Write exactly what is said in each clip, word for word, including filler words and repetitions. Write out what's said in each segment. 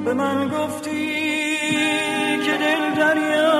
به من گفتی که دل دریا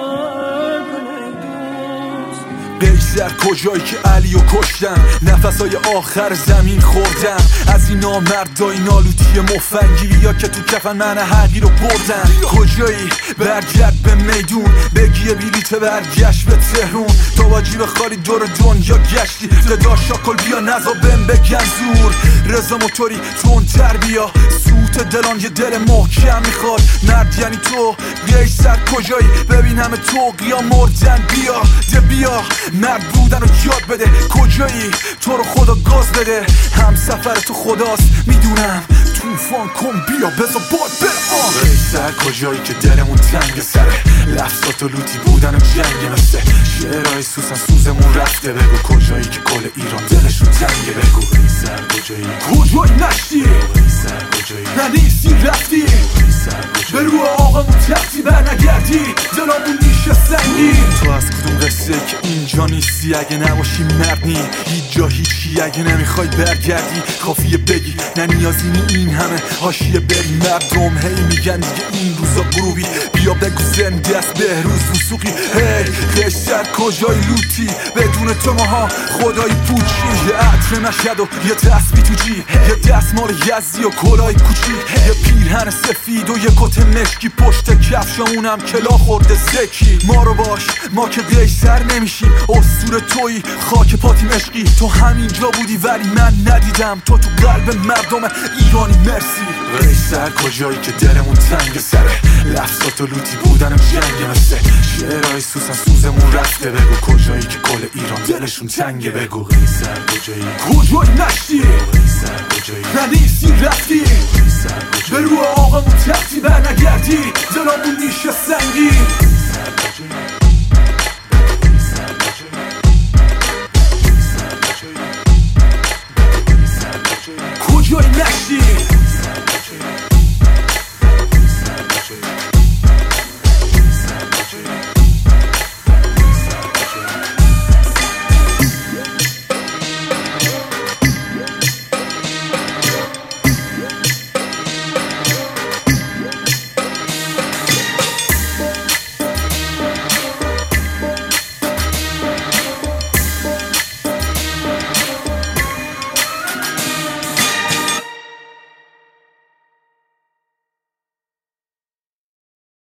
کنه دوست. قیصر کجایی که علیو کشتن، نفسای آخر زمین خوردن از این نامردای نالوتی مفنگی، بیا که تو کفن من حقی رو بردن. کجایی برگرد به میدون، بگی بلیت برگشت به تهرون، تو با جیب خالی دور دنیا گشتی، صدا شاکل بیا نزا بهم بگن زور. رضا موتوری تندتر بیا، سوت دلان یه دل محکم میخواد، مرد یعنی تو. قیصر کجایی ببین همه توقیا مردن، بیا ده بیا مرد بودن رو یاد بده. کجایی تو رو خدا گاز بده، هم سفر تو خداست میدونم، توفان کن بیا بزا باد برام. قیصر کجایی که دلمون تنگ سره، لفظات و لوتی بودن و جنگ مثل شعرهای سوسن سوزمون رفته. بگو کجایی که کل ایران دلشون تنگه، بگو قیصر کجایی کجایی نشتی، قیصر کجایی ننیستی رفتی، قیصر به رو آقامون تختی برنگردی، دلامون میشه سنگی. تو از کدوم قصه که اینجا نیستی، اگه نباشی مرد نی هیچ جا هیچی، اگه نمیخوای برگردی کافیه بگی نه نیازی نی این همه حاشیه بری. مردم هی میگن دیگه این روزا غروبی، بیا بگو زنده است بهروز وثوقی. هی قیصر کجای لوتی، بدون تو ماها خدای پوچی. یه عطر مشهد و یه تسبیح تو جی، یه دستمال یزدی و کلاه کوچیک، یه پیرهن سفید و یه کت مشکی، پشت کفشمونم کلا خورده زکی. ما رو باش ما که قیصر نمیشیم، اسطوره تویی خاک پاتی مشکی. تو همینجا بودی ولی من ندیدم، تو تو قلب مردم ایرانی مرسی. قیصر کجایی که دلمون تنگ سره، لفظات و لوتی بودن و جنگ مثل شعرهای سوسن سوزمون رفته. بگو کجایی که کل ایران دلشون تنگه، بگو قیصر کجایی کجایی نشتی، قیصر کجایی ننیستی رفتی، قیصر کجایی به رو آقامون تختی برنگردی، دلامون میشه سنگی.